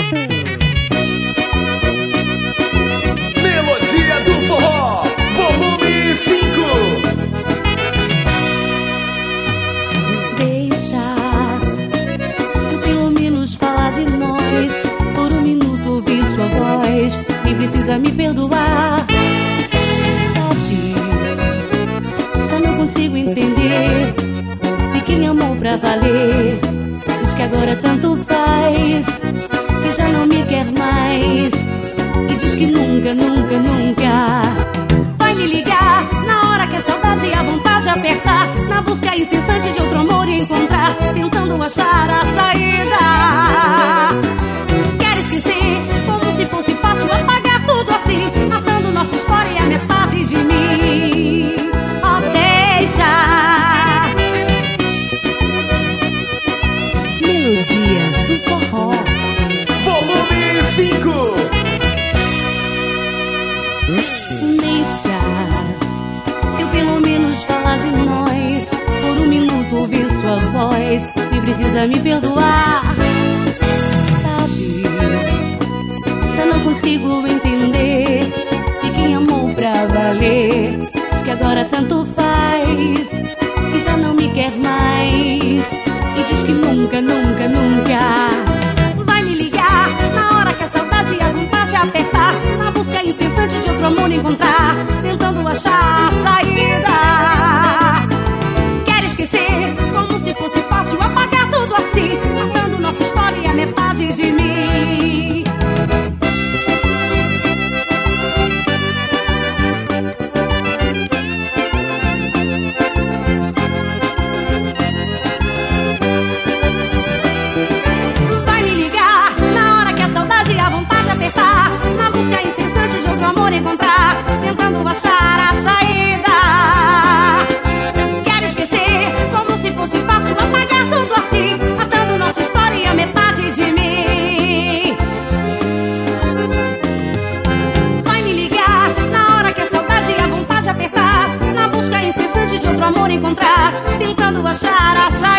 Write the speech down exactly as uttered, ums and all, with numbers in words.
Melodia do Forró, volume cinco. Deixa eu pelo menos falar de nós. Por um minuto ouvir sua voz. Nem precisa me perdoar. Sabe, já não consigo entender se quem amou pra valer diz que agora tanto faz, que já não me quer mais, e diz que nunca, nunca, nunca vai me ligar na hora que a saudade e a vontade apertar, na busca incessante de outro amor e encontrar, tentando achar a saída. Quero esquecer como se fosse fácil apagar tudo assim, matando nossa história e a metade de mim. Oh, deixa. Melodia do Forró, Volume cinco. deixa eu pelo menos falar de nós. Por um minuto ouvir sua voz. Nem precisa me perdoar. Sabe, já não consigo entender se quem amou pra valer diz que agora tanto faz, que já não me quer mais, e diz que nunca, nunca, nunca vai me ligar na hora que a saudade e a vontade apertar, na busca incessante de outro amor encontrar, tentando achar a saída. Quero esquecer como se fosse fácil apagar tudo assim, matando nossa história e a metade de mim. Vai me ligar na hora que a saudade e a vontade apertar, na busca incessante de outro amor encontrar, tentando achar a saída. Quero esquecer como se fosse fácil apagar tudo assim, matando nossa história e a metade de mim. Vai me ligar na hora que a saudade e a vontade apertar, na busca incessante de outro amor encontrar, tentando achar a saída.